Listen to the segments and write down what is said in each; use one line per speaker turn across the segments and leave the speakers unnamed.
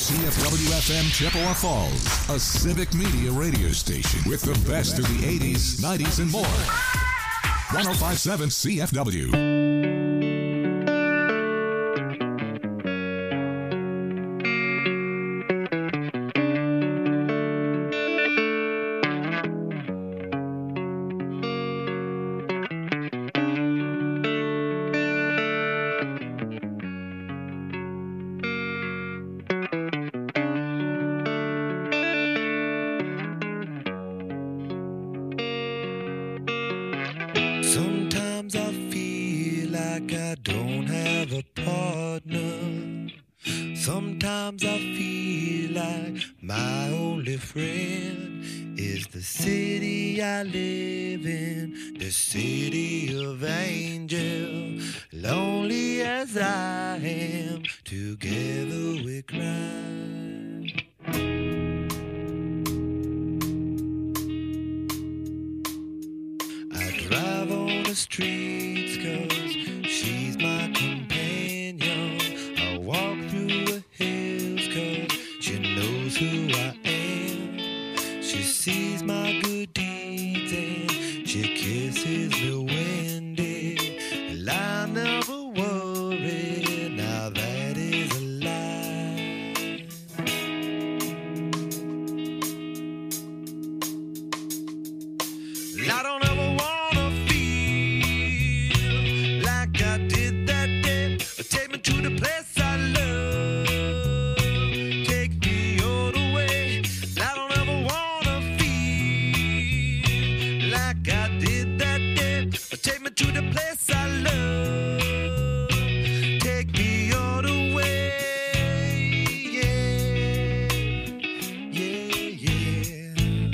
WCFW-FM Chippewa Falls, a civic media radio station with the best of the 80s, 90s, and more. 105.7 CFW.
Sometimes I feel like I don't have a partner. Sometimes I feel like my only friend is the city I live in, the city of angel. Lonely as I am, together we cry. Drive on the streets 'cause she's my companion. I walk through the hills 'cause she knows who I am. She sees my good deeds and she kisses me when and I never worry. Now that is a lie. I don't ever want to the place I love, take me all the way. I don't ever wanna feel like I did that day. Take me to the place I love, take me all the way. Yeah, yeah, yeah.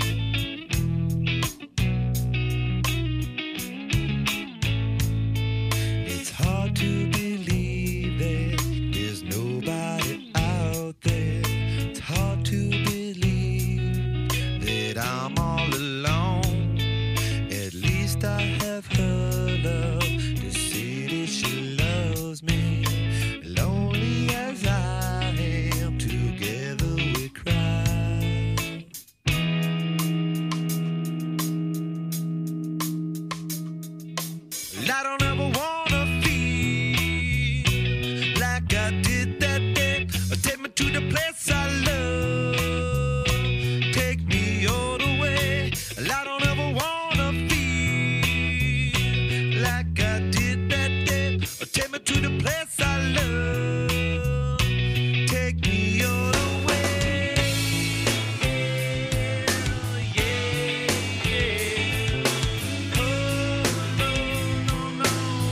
It's hard to believe there's nobody out there. It's hard to believe that I'm all alone. At least I have her love. The city, she loves me. Lonely as I am, together we cry. I don't ever wanna feel like I did that day. Take me to the place I love, take me all the way. I don't ever wanna feel like I did that day. Take me to the place I love, take me all the way. Yeah, yeah. Oh, no, no, no.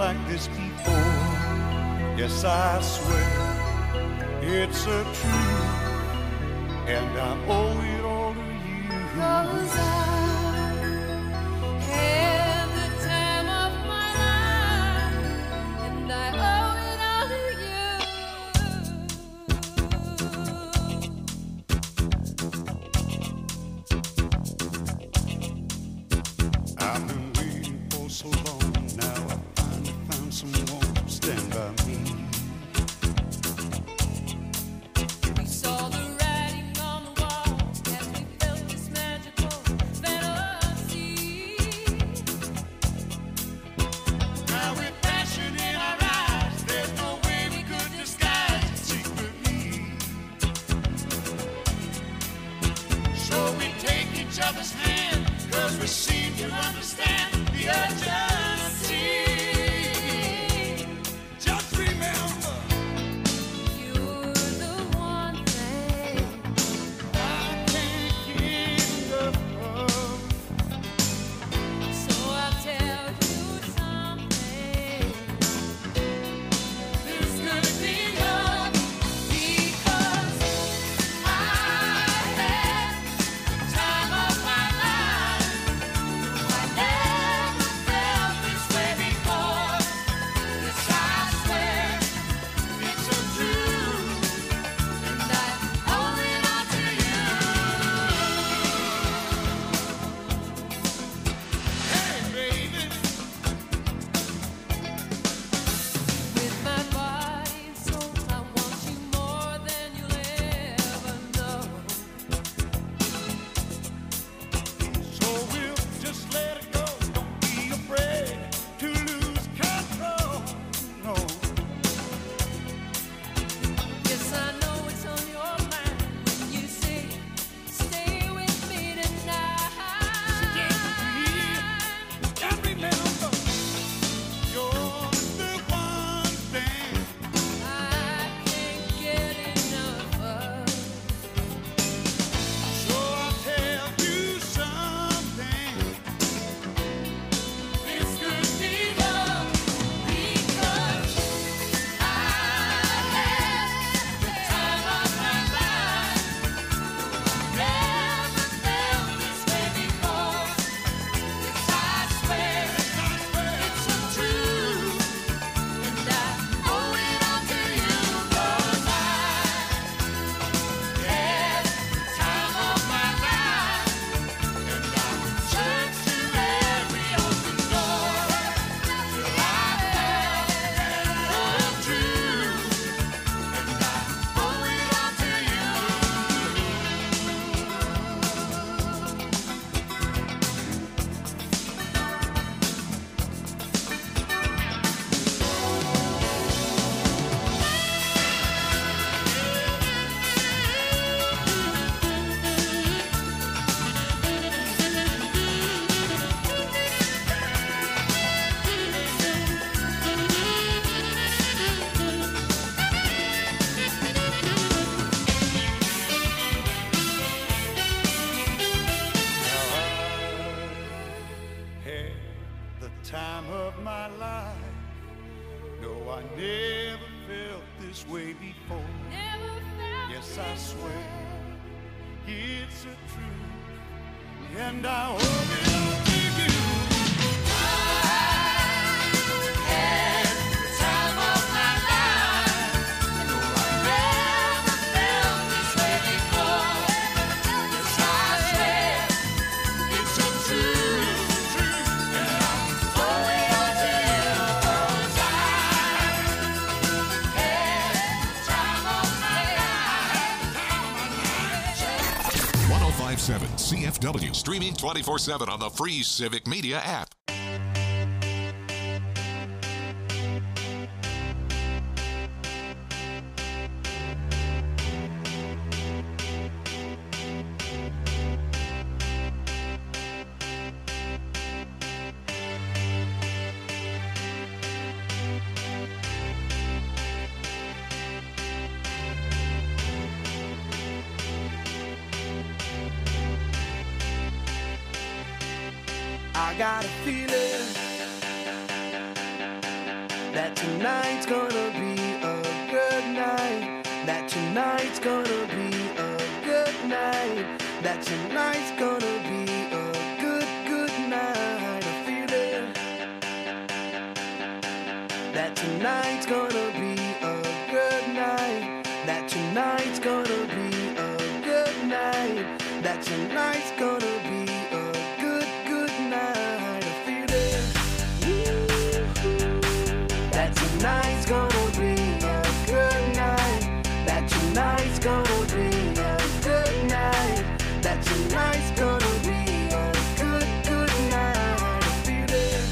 like this before. Yes, I swear it's a truth, and I owe it all to you.
'Cause I had the time of my life, and I owe it all to you.
I've been waiting for so long, now I finally found someone to stand by me.
We saw the writing on the wall as we felt this magical fantasy.
Now with passion in our eyes, there's no way we could disguise it secretly. So we take each other's hand, 'cause we seem to understand the urgency. Just remember,
You're the one thing
I can't get enough of.
so I'll tell you something.
This could be love,
Because I had the time of my life. I never felt this way before. Yes, I swear
it's so true.
and I owe it all to you.
Hey, baby.
With my body and soul, I want you more than you'll ever know.
So we'll just let it go. Don't be afraid to lose control. No.
Yes, I know it's on your mind when you say, stay with me tonight.
And remember, you're the one thing
I can't get enough of.
so I'll tell you something. This could be love.
Because I had the time of my life. Never felt this way before. Yes, I swear it's so true, and I owe it all to you. 'Cause I had the time of my life, and I searched through every open door till I found the truth, and I owe it all to you.
Had the time of my life. No, I never felt this way before.
Never felt
Yes, I
this
swear
way.
it's a truth, and I owe it all to you.
Had the time of my life. Never felt this way before. Yes, I swear
It's so true, and I
owe it all to you. 'Cause I had the time of my life.
1057 CFW. Streaming 24/7 on the free Civic Media app.
I got a feeling that tonight's gonna be a good night, that tonight's gonna be a good night, that tonight's gonna be a good, good night. I feel it. That tonight's gonna be a good night, that tonight's gonna be a good night, that tonight's gonna be a good, good night. I feel it. That tonight's gonna be a good night, that tonight's gonna be a good night, that tonight's gonna be a good, good night. I feel it.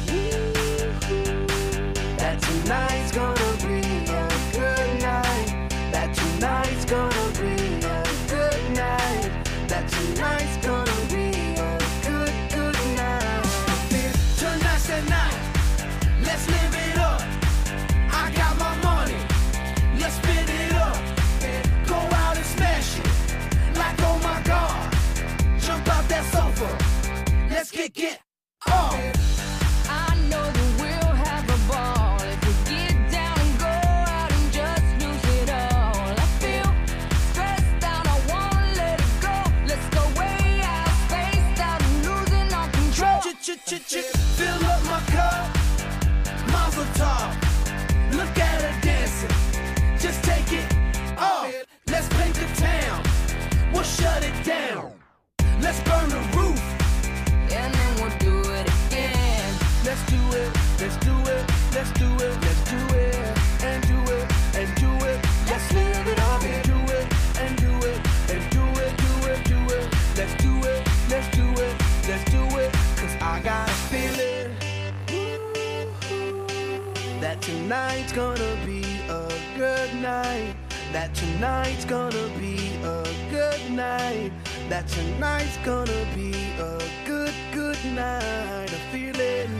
That tonight's gonna be a good night, that tonight's gonna be a good night, that tonight's gonna be a good, good night. Tonight's the night, let's live it up. I got my money, let's spin it up. Go out and smash it, like oh my God. Jump out that sofa, let's get off.
I know that we'll have a ball if we get down and go out and just lose it all. I feel stressed out, I wanna let it go. Let's go way out, spaced out and losing our control.
Fill up my cup, Mazel tov. Look at her dancing, just take it off. Let's paint the town, we'll shut it down. Let's burn the roof,
And then we'll do it again.
let's do it, let's do it, let's do it, let's do it, and do it, and do it. Let's live it up and do it, and do it, and do it, do it, do it. Let's do it, let's do it, let's do it. Cause I got a feeling that tonight's gonna be a good night, that tonight's gonna be a good night, that tonight's gonna be a good, good night. I feel it.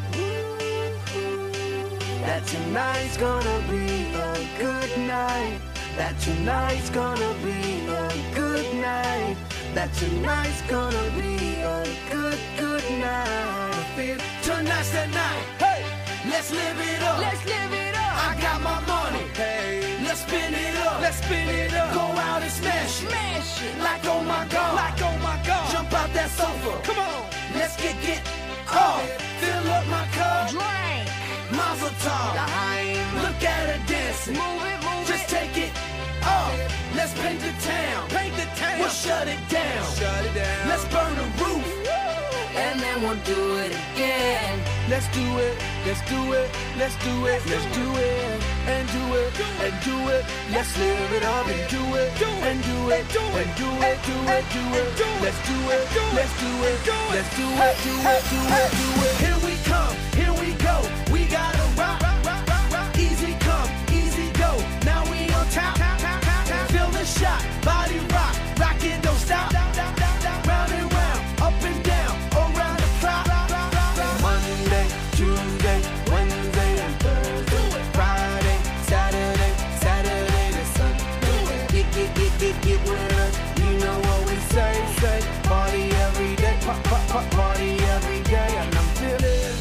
That tonight's gonna be a good night, that tonight's gonna be a good night, that tonight's gonna be a good, good night. I feel tonight's the night. Hey, let's live it up.
Let's live it up.
I got my money. Hey, let's spin it up. Let's spin it up. Go out and smash it.
Smash it.
Like oh my God. Like oh my God. Jump out that sofa. Come on. Let's get off. Fill up my cup.
Drink.
Mazel tov. Look at her dancing.
Move it, move
Just
it.
take it off. Let's paint the town. Paint the town. We'll shut it down. Shut it down. Let's burn the roof.
And then we'll do it again.
Let's do it, let's do it, let's do it, let's do it, and do it, and do it. Let's live it up and do it, and do it, and do it, do it, do it. Let's do it, let's do it, let's do it, do it, do it, do it. Here we come, here we go. We gotta rock, easy come, easy go. Now we on top, feel the shot, body rock, rock it, don't stop. Round and round, up and down, around the clock. Monday, Tuesday, Wednesday, and Thursday, Friday, Saturday, Saturday to Sunday. Get with us, you know what we say. Party every day, party every day, and I'm feeling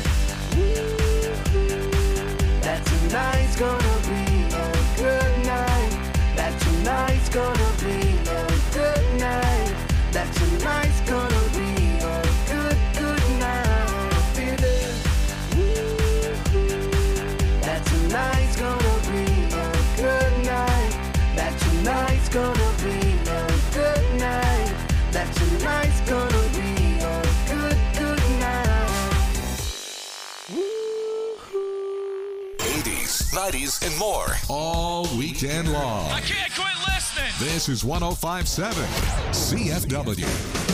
that tonight's gonna be a good night, that tonight's gonna be a good night, that tonight's gonna be a good, good night. I feel it. That tonight's gonna be a good night, that tonight's gonna be a good night, that tonight's gonna be a good, good night.
80s, 90s, and more. All weekend long.
I can't quit listening.
This is 1057 CFW.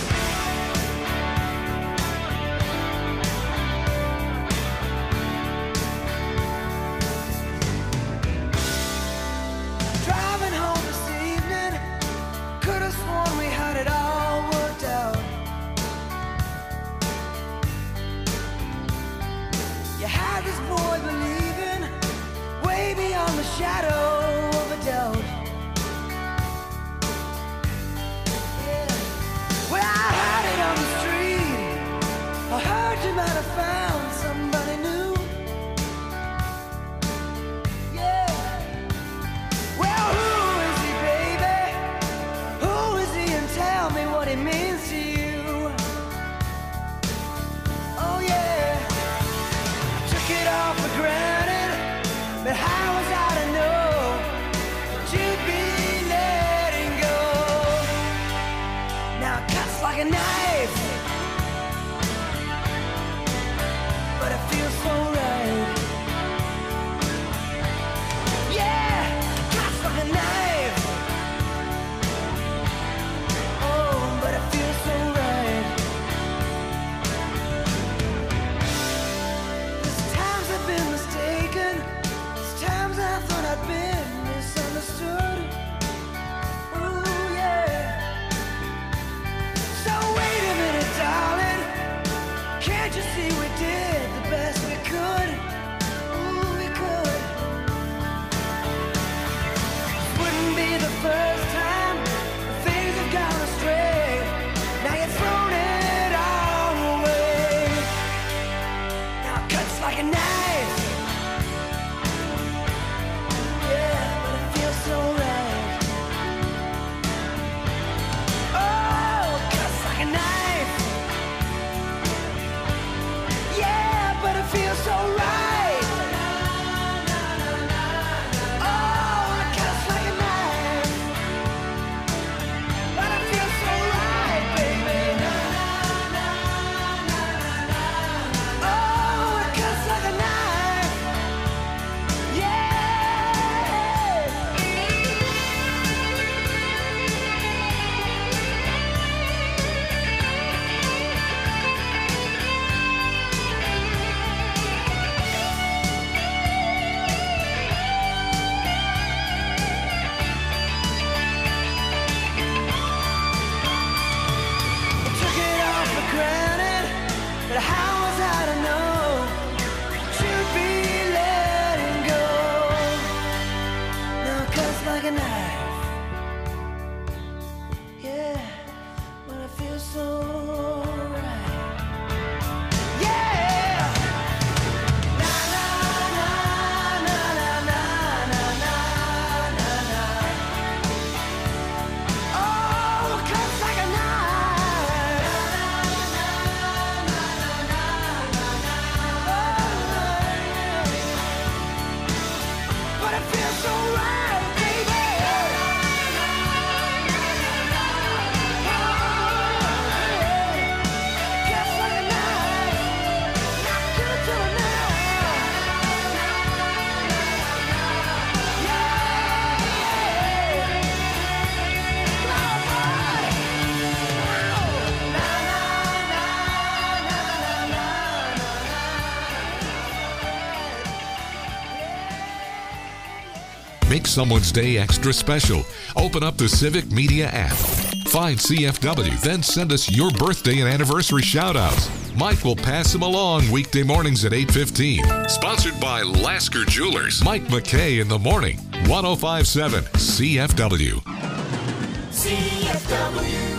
Driving home this evening, could have sworn we had it all worked out. You had this boy believing way beyond the shadow of a doubt. Yeah. Well, I had it on the street. I heard you might have found somebody new.
Make someone's day extra special. Open up the Civic Media app. Find CFW, then send us your birthday and anniversary shout-outs. Mike will pass them along weekday mornings at 8:15. Sponsored by Lasker Jewelers. Mike McKay in the morning. 105.7 CFW.
CFW.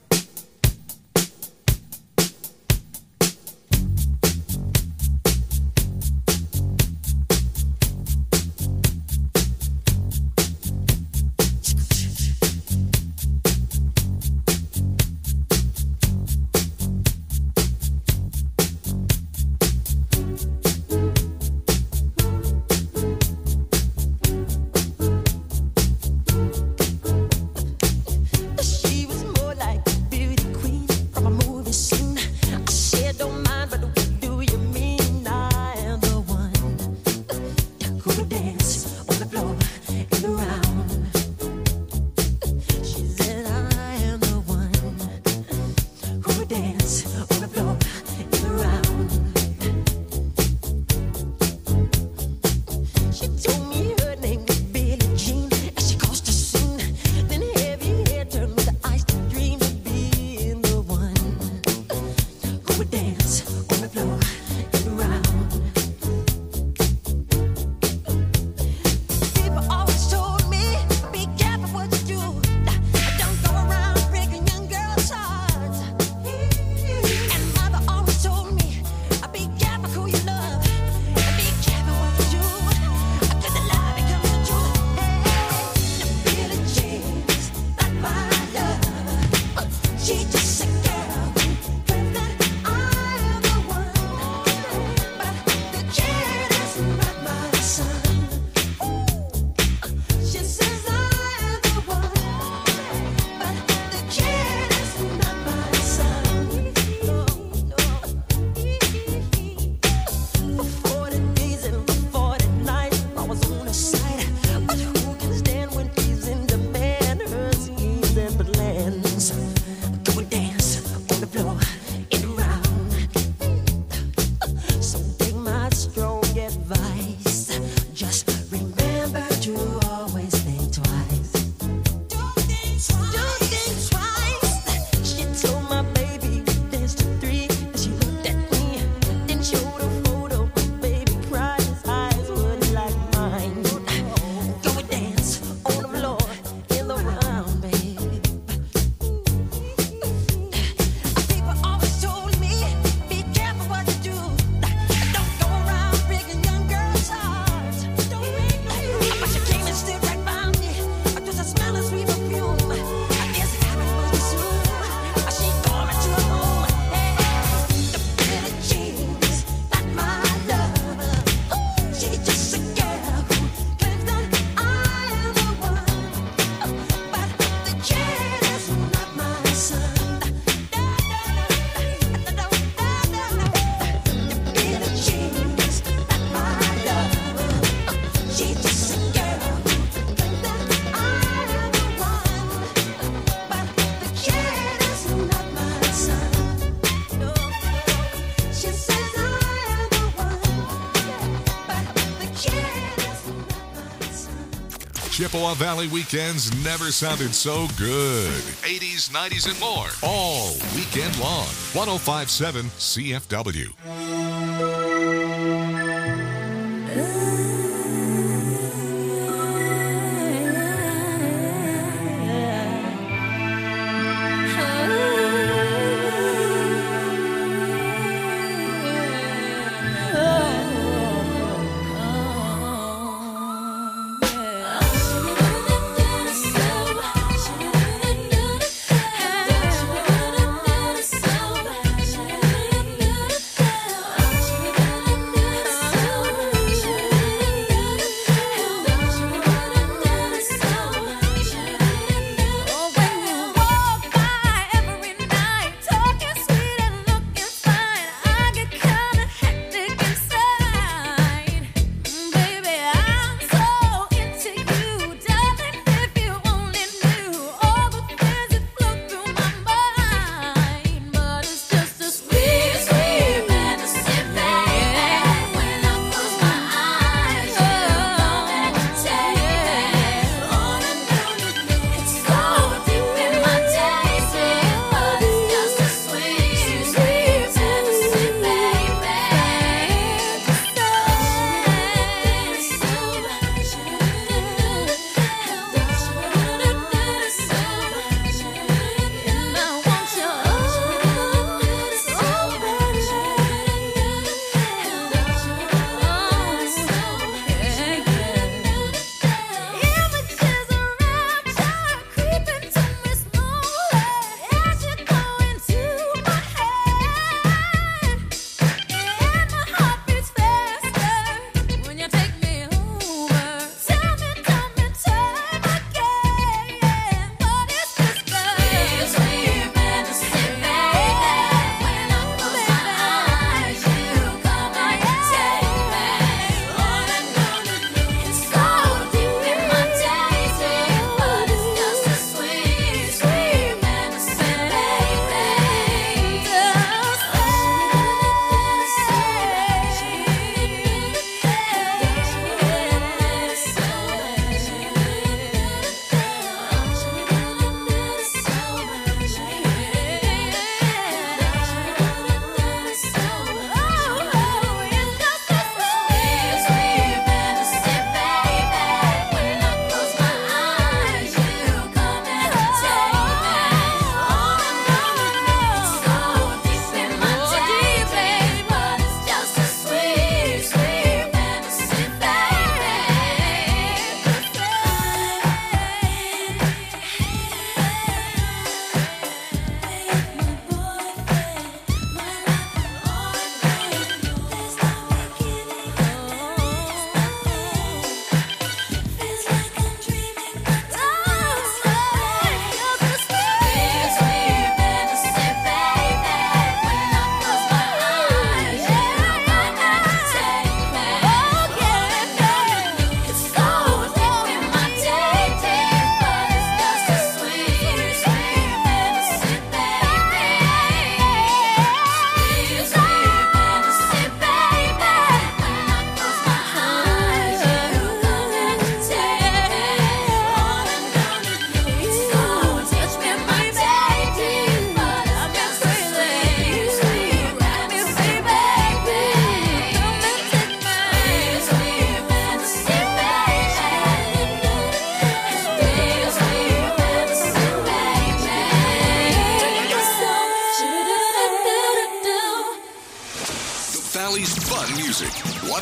She was more like a beauty queen from a movie scene. I said, don't mind, but what do you mean? I am the one who would dance on the floor and around. She said, I am the one who would dance on the floor and around. She told me her name was Billie Jean as she crossed the scene. Then heavy hair turned with the eyes to dream of being the one who would dance on the floor and around. People always told me, be careful what you do. Don't go around breaking young girls' hearts. And mother always told me, be careful who you love. Be careful what you do. Cause the lie becomes the truth. Hey, Billie Jean's not my love. She's just a girl who claims that I am the one. But the kid is not my son. She says I am the one. But the kid is not my son. For 40 days and for 40 nights, I was on her side. But who can stand when she's in demand? Her schemes and plans. Go and dance on the floor and around. So take my strong advice. Just remember to always think twice. Don't think twice. She told my baby we danced to 3. And she looked at me, then showed a photo. My baby cried, his eyes were like mine. Go and dance on the floor in the round, baby. People always told me, be careful what you do. Don't go around breaking young girls' hearts. But she came and stood right by me. Just a smell of sweet perfume. I guess it happened pretty soon. She called me to her home. Hey, the Billie Jean's not my love. She's just a girl who claims that I am the one. But the kid is not my son. Billie Jean's not my love. She's just a girl who claims that I am the one. But the kid is not my son. She says I am the one. But the kid is not my son.
Chippewa Valley weekends never sounded so good. 80s, 90s, and more. All weekend long. 105.7 CFW.
Yeah.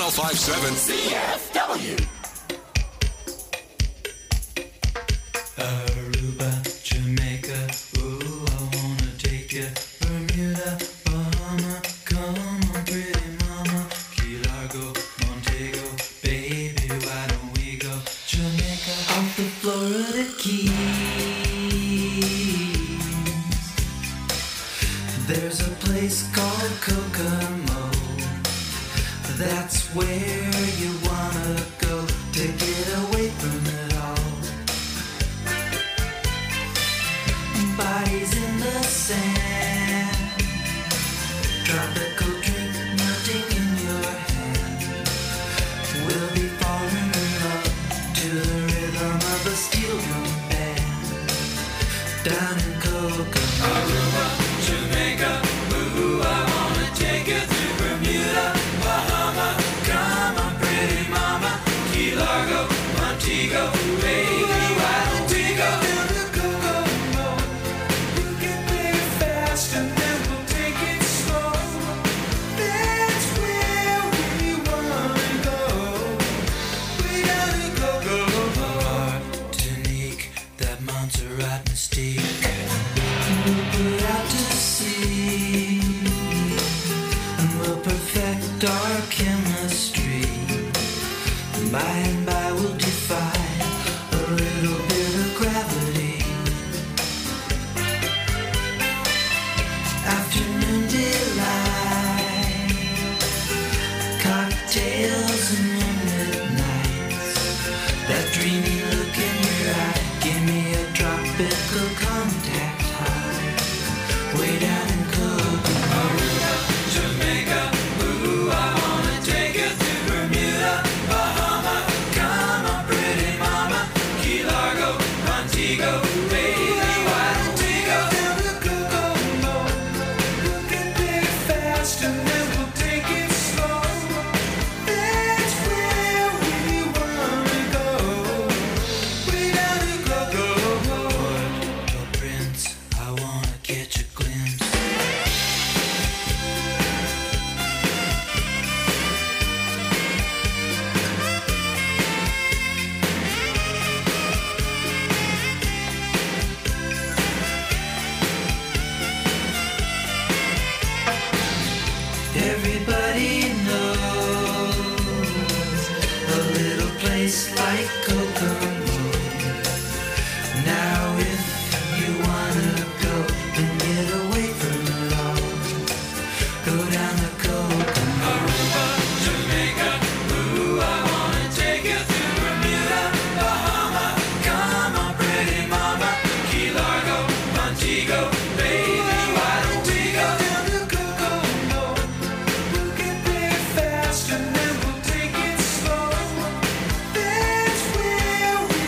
1057
CFW.
Aruba, Jamaica, ooh, I wanna take you. Bermuda, Bahama, come on, pretty mama. Key Largo, Montego, baby, why don't we go? Jamaica, off the Florida Keys. There's a place called Kokomo. That's where you wanna go to get away from it all. Bodies in the sand, tropical drink melting in your hand. We'll be falling in love to the rhythm of a steel drum band. Down in Kokomo, Aruba, Jamaica, ooh, I wanna take you to Bermuda, Bahama, come on, pretty mama, Key Largo, Montego, baby, why don't we go down to Kokomo? You can play it fast and then we'll take it slow. That's where we wanna go. We gotta go, Martinique, that Montserrat mystique. We'll put out to sea and we'll perfect our chemistry. By and by we'll defy a little bit of gravity. Afternoon delight, cocktails and moonlit nights. That dreamy look in your eye, give me a tropical contact high. Way down in Kokomo, Jamaica, ooh, I wanna take you to Bermuda, Bahama, come on, pretty mama, Key Largo, Montego, baby, why don't we go down to Kokomo? You can play it fast and then we'll take it slow. That's where we wanna go. Way down to Kokomo. Port-au-Prince, I wanna catch a glimpse. Everybody knows a little place like Kokomo. Now if you wanna go and get away from it all, go down to Kokomo. Aruba, Jamaica, ooh, I wanna take you to Bermuda, Bahama, come on, pretty mama, Key Largo, Montego, baby, why don't we go down to Kokomo? You can play it fast and then we'll take it slow. That's where we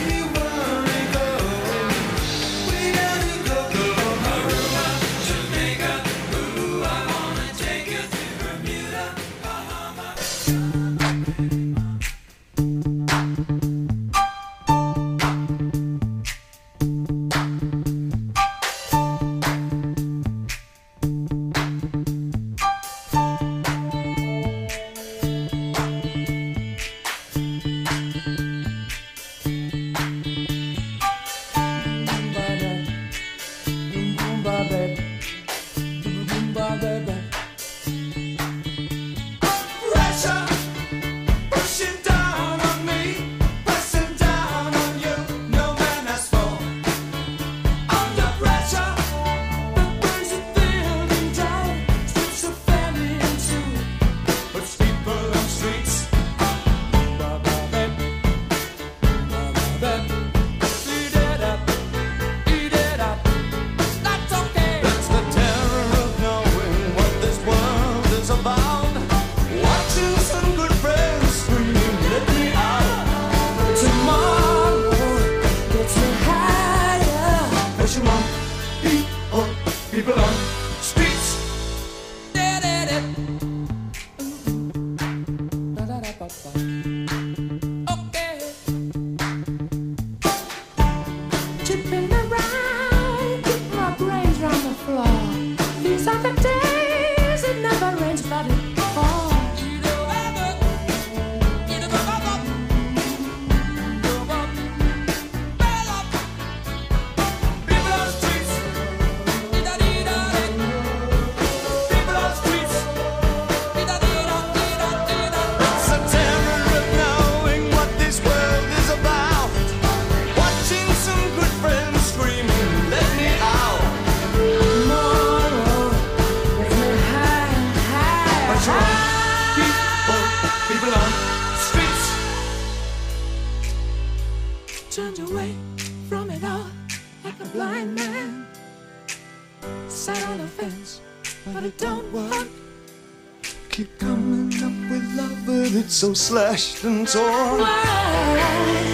turned away from it all like a blind man. Sat on the fence, but it don't work.
Keep coming up with love, but it's so slashed and torn.
Why?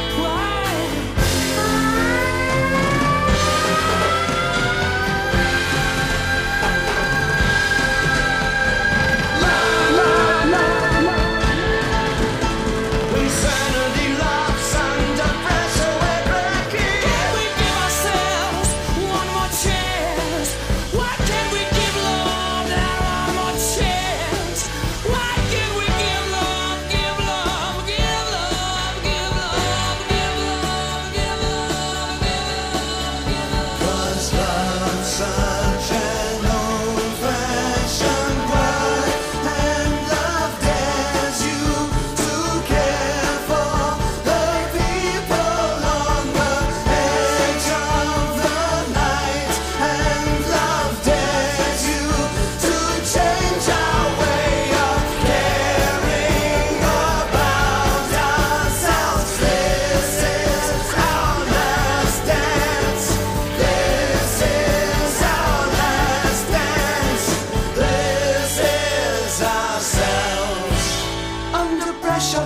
Insanity laughs under pressure, we're breaking.
Can we give ourselves one more chance? Why can't we give love that one more chance? Why can't we give love, give love, give love, give love, give love, give love, give love?
'Cause love's such an old-fashioned word, and love dares you to care for the people on the edge of the night, and love dares you to change our way of caring about ourselves. This is our last dance. This is our last dance. This is ourselves. Under pressure.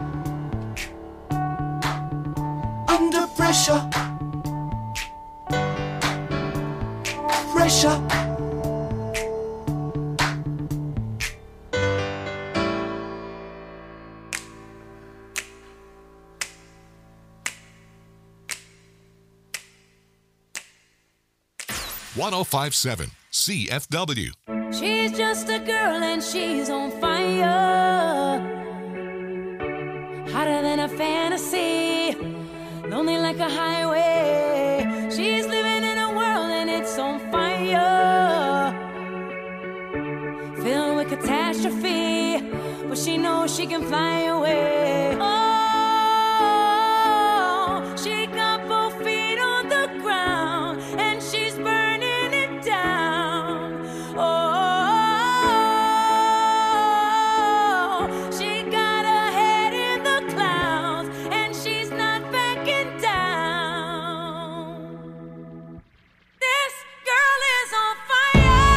Under pressure. Pressure.
#1057 CFW.
She's just a girl and she's on fire. Hotter than a fantasy, lonely like a highway. She's living in a world and it's on fire. Filled with catastrophe, but she knows she can fly away. Oh, she got both feet on the ground and she's burning it down. Oh, she got her head in the clouds and she's not backing down. This girl is on fire.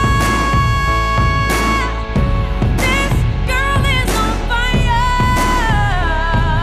This girl is on fire.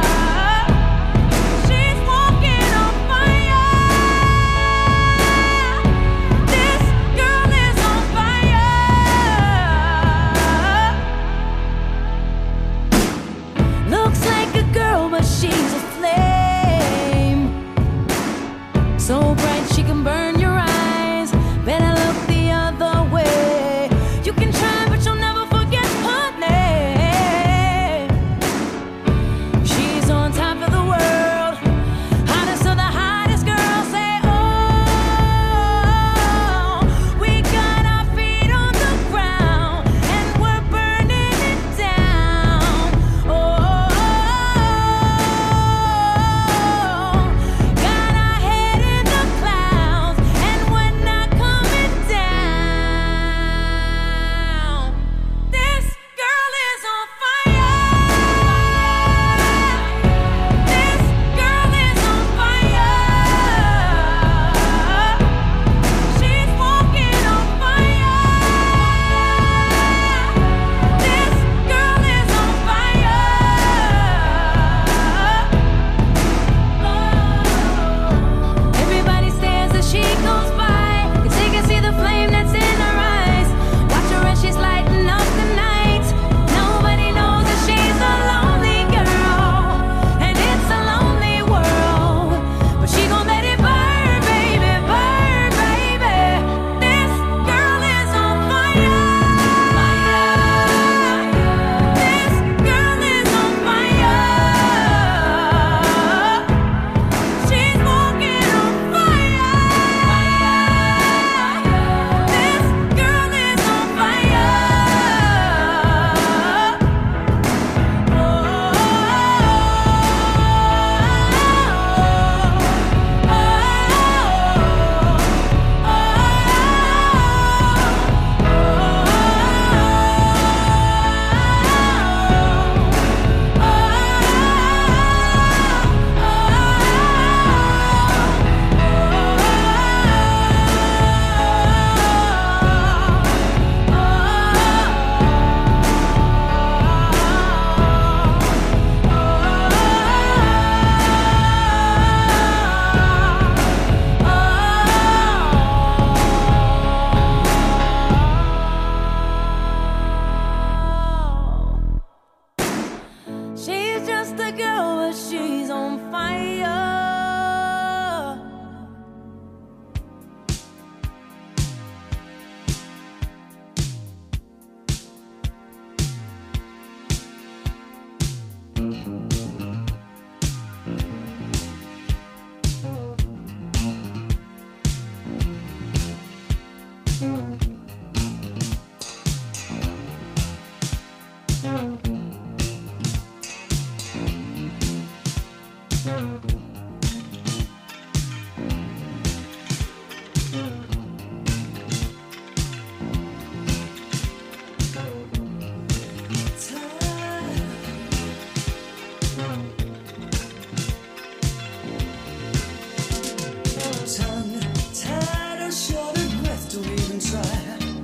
Tongue tied or short of breath, don't even try.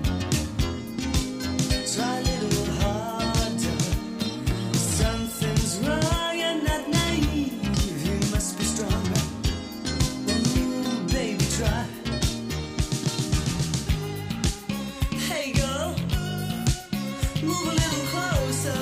Try a little harder. Something's wrong, you're not naive. You must be strong. Ooh, baby, try. Hey, girl, move a little closer.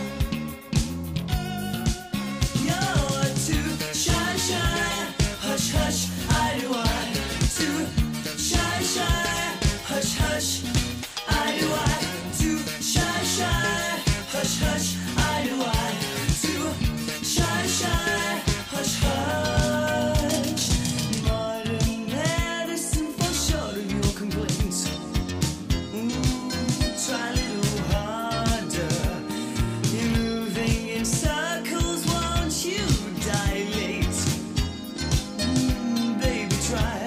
You're too shy, shy. Hush, hush, I do I. Too shy, shy. Hush, hush, I do I. Too shy, shy. Hush, hush, I do I. Too shy, shy. Hush, hush. Modern medicine for short of your complaints. Ooh, try a little harder. You're moving in circles, won't you dilate? Baby, try.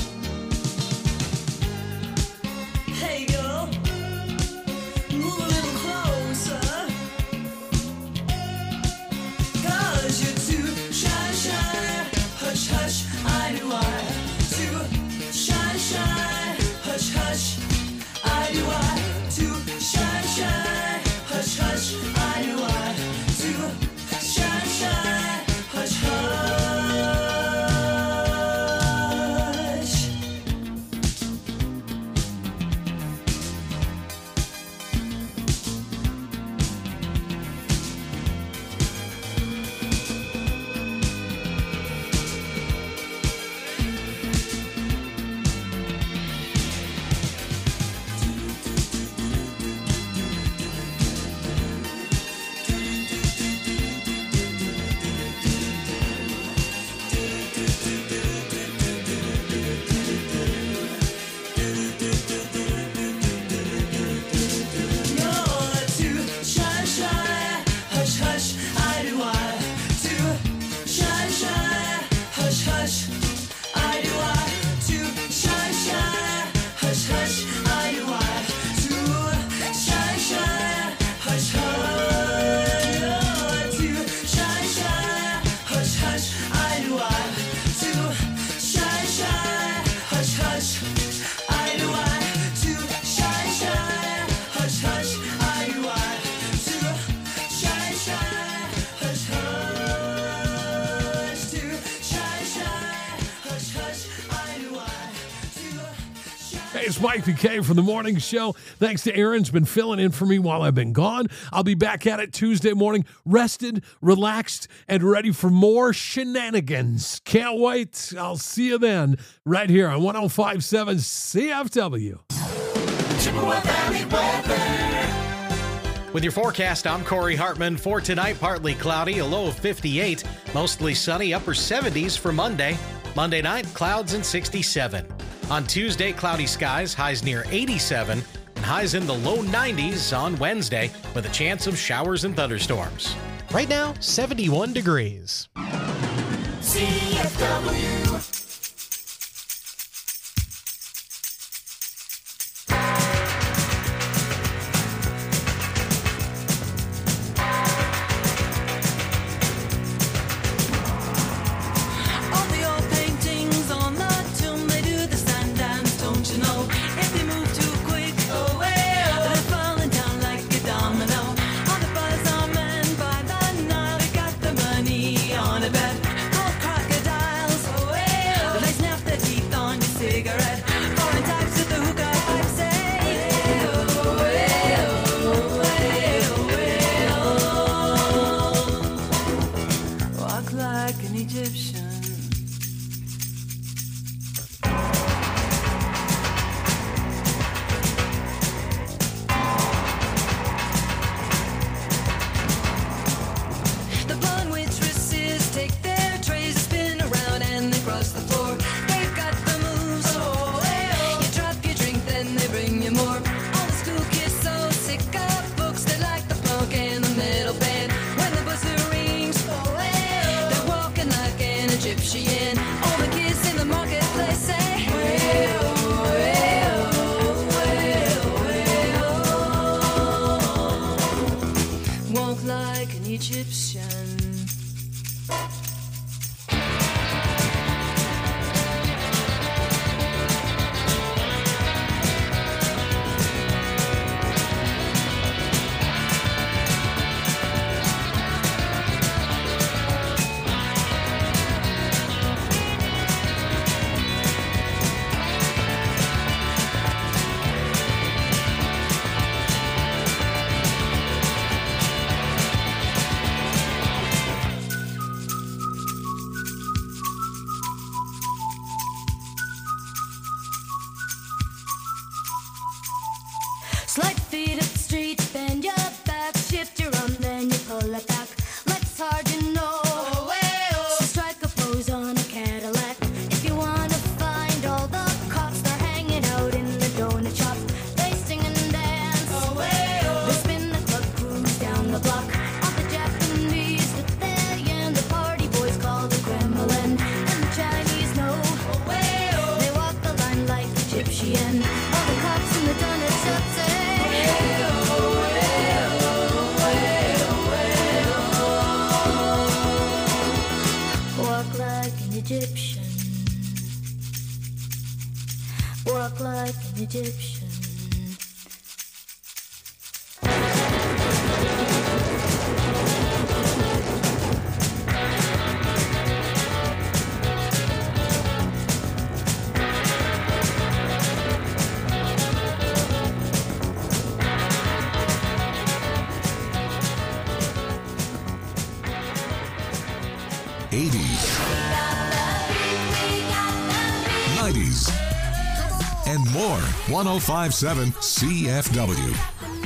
Hey, girl, move a little closer. 'Cause you're too shy, shy. Hush, hush, I do I. Too shy, shy. Hush, hush, I do I. Too shy, shy. Hush, hush, I do I. Too shy, shy. Hush, hush. You're too shy, shy. Hush, hush, I do I. Too shy, shy. Hush, hush, I do I. Too shy, shy. Hush, hush, I do I. Too shy, shy. Hush, hush. You're too shy, shy. Hush, hush, I do I. Too shy, shy. Hush, hush, I do I. Too shy, shy. Hush, hush, I do I. Too shy, shy. Hush, hush. Too shy, shy. Hush, hush, I do I. Too shy.
Hey, it's Mike PK from The Morning Show. Thanks to Aaron's been filling in for me while I've been gone. I'll be back at it Tuesday morning, rested, relaxed, and ready for more shenanigans. Can't wait. I'll see you then, right here on 105.7 CFW.
With your forecast, I'm Corey Hartman. For tonight, partly cloudy, a low of 58. Mostly sunny, upper 70s for Monday. Monday night, clouds and 67. On Tuesday, cloudy skies, highs near 87. And highs in the low 90s on Wednesday, with a chance of showers and thunderstorms. Right now, 71 degrees.
CFW.
All the old paintings on the tomb, they do the sun dance, don't you know? If they move too quick, they're falling down like a domino. All the buzz on men by the Nile, they got the money on a bet. Gold crocodiles, they snap their teeth on your cigarette. Foreign types with the hookah pipe say, walk like an Egyptian. The blonde waitresses take their trays and spin around and they cross the floor. They've got the moves. You drop your drink, then they bring you more. All the school kids so sick of books, they like the plunk in the middle bed. When the buzzer rings, they're walking like
Egyptian. Walk like an Egyptian.
And more. 105.7 CFW.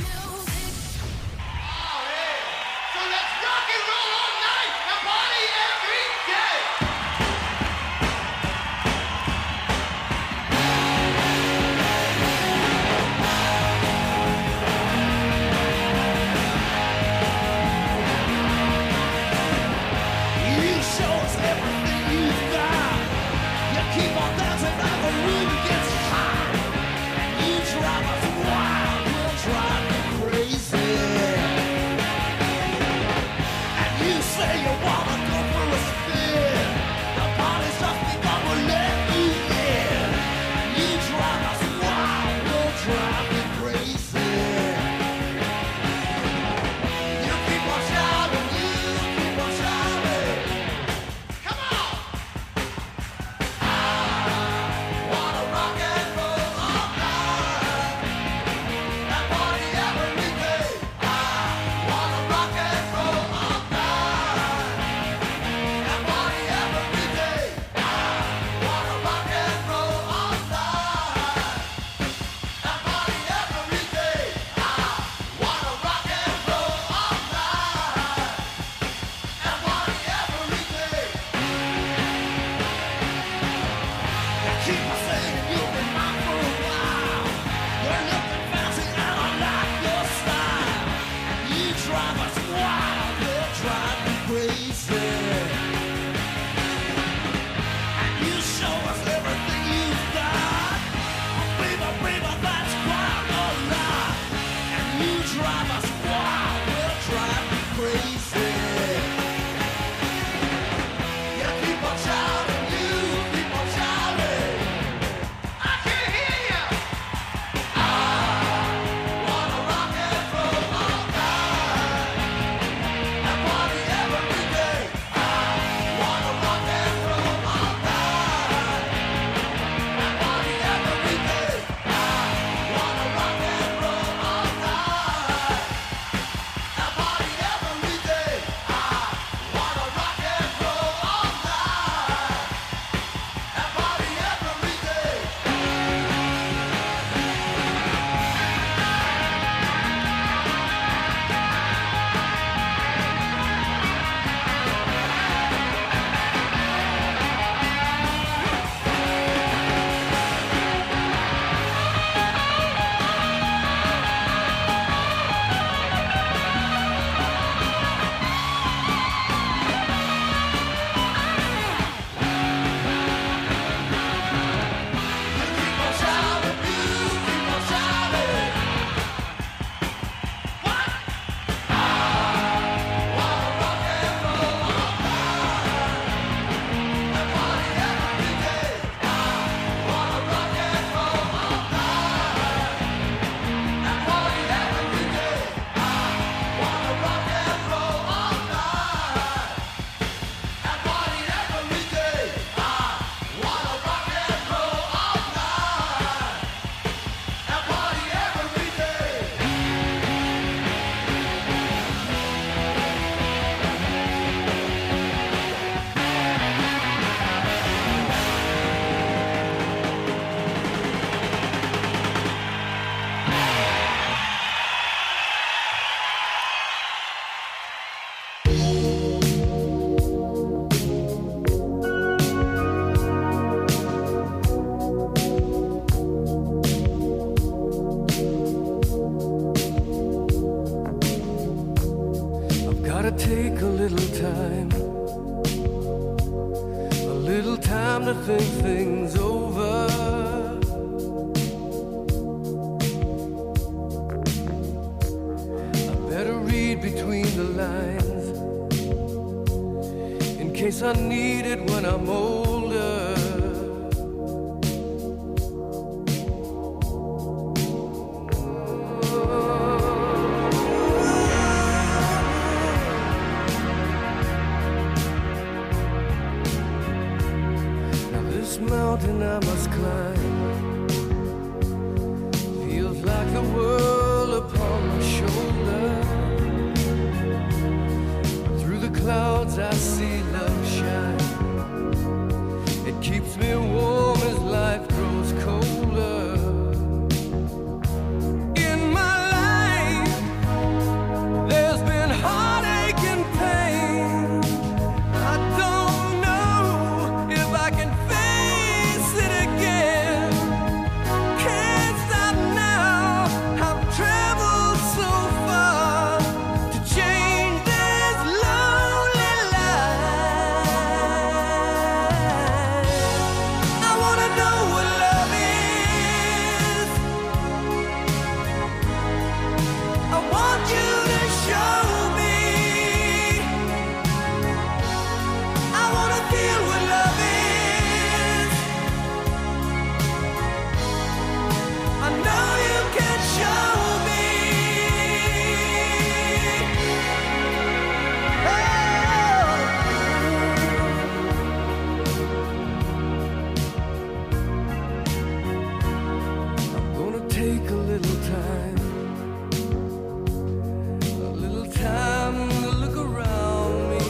to think things over. I better read between the lines in case guess I need it when I'm older. Now this mountain I must climb feels like the world upon my shoulder. Through the clouds I see love shine. It keeps me warm as life grows colder. In my life there's been heartache and pain. I don't know if I can face it again. Can't stop now. I've traveled so far to change this lonely life. I wanna know what love is. I want you to show me. I wanna feel what love is. I know you can show me. I'm gonna take a little time to look around me.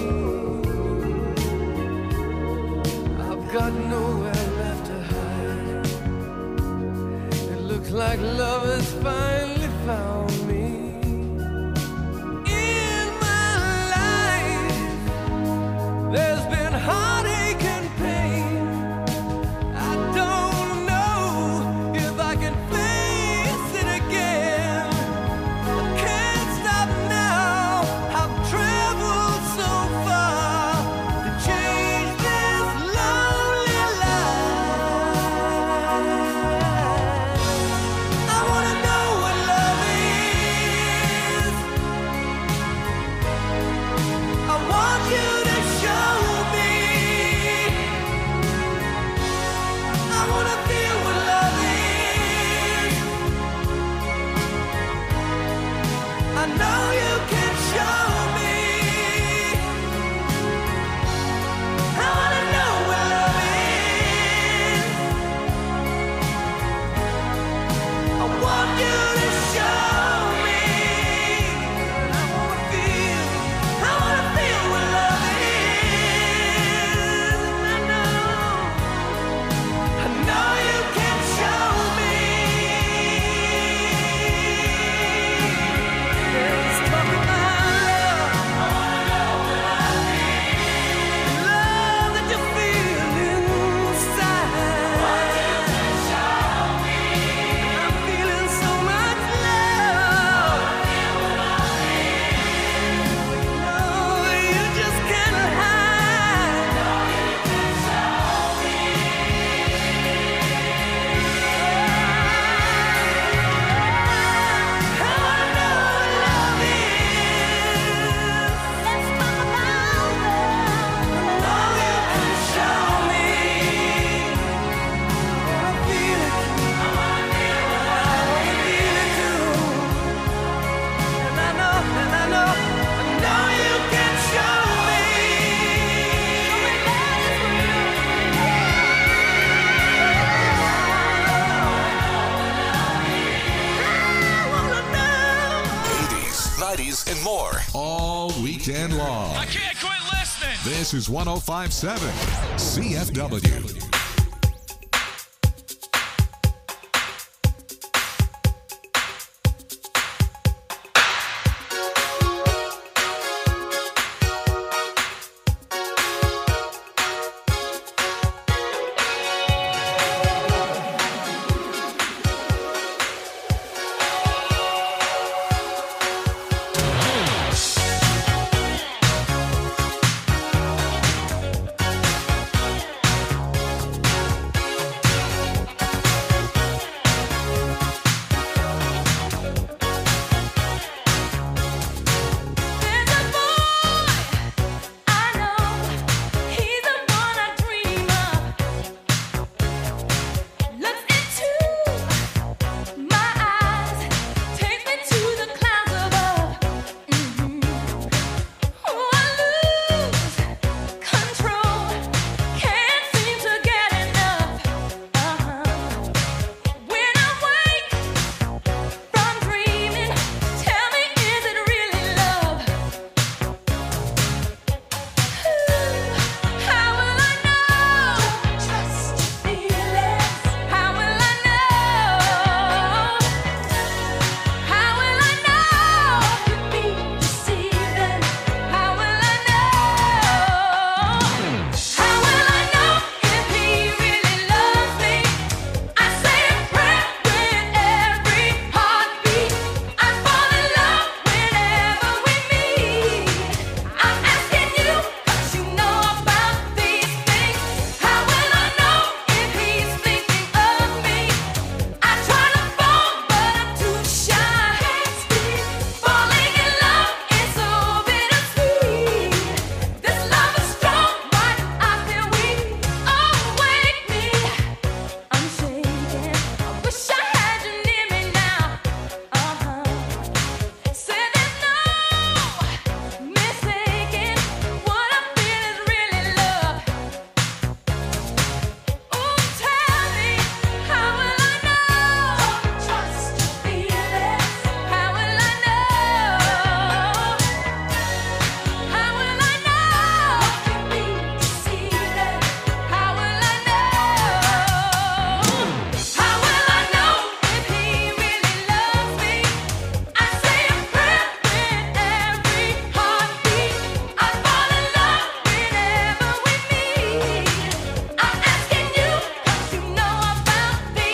I've got nowhere left to hide. It looks like love has finally found me. In my life, there's been heartache and pain. I don't know if I can face it again. I can't stop now. I've traveled so far to change this lonely life. I wanna know what love is. I want you to show me. I wanna feel what love is. I know you can show me. I wanna know what love is. I want you to show me. I wanna feel what love is. I know you can show me. Let's talk about love. I wanna know what love is. Love that you feel inside. Want you to show me. I'm feeling so much love. No, you just can't hide. No, you can show me. I wanna know what love is. Let's talk about love. No, you can show me. I feel it. I wanna feel it too. And I know you can show me. I wanna know.
80s, 90s, and more. All weekend long.
I can't quit listening.
This is 105.7 CFW.